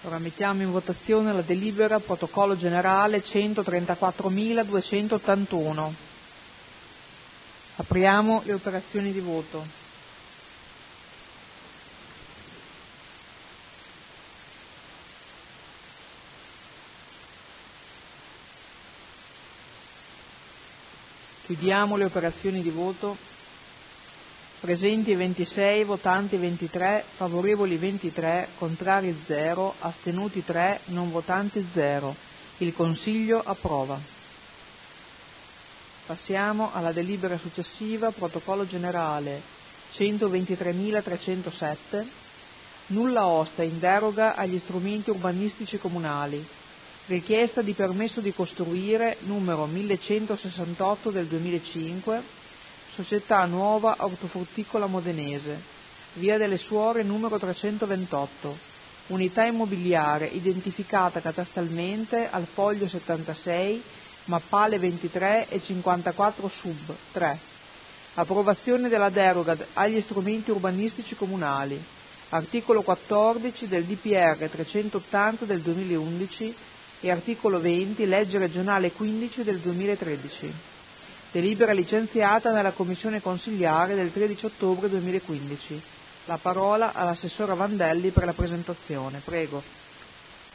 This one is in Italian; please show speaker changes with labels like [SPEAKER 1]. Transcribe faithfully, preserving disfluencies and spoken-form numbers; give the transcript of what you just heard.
[SPEAKER 1] Ora mettiamo in votazione la delibera protocollo generale centotrentaquattromiladuecentottantuno. Apriamo le operazioni di voto. Chiudiamo le operazioni di voto. Presenti ventisei, votanti ventitré, favorevoli ventitré, contrari zero, astenuti tre, non votanti zero. Il Consiglio approva. Passiamo alla delibera successiva, protocollo generale centoventitremilatrecentosette, nulla osta in deroga agli strumenti urbanistici comunali. Richiesta di permesso di costruire numero millecentosessantotto del duemilacinque, Società Nuova Ortofrutticola Modenese, Via delle Suore numero trecentoventotto, unità immobiliare identificata catastalmente al foglio settantasei, mappale ventitré e cinquantaquattro sub tre. Approvazione della deroga agli strumenti urbanistici comunali. Articolo quattordici del D P R trecentottanta del duemilaundici e articolo venti legge regionale quindici del duemilatredici. Delibera licenziata nella Commissione Consiliare del tredici ottobre duemilaquindici. La parola all'assessora Vandelli per la presentazione. Prego.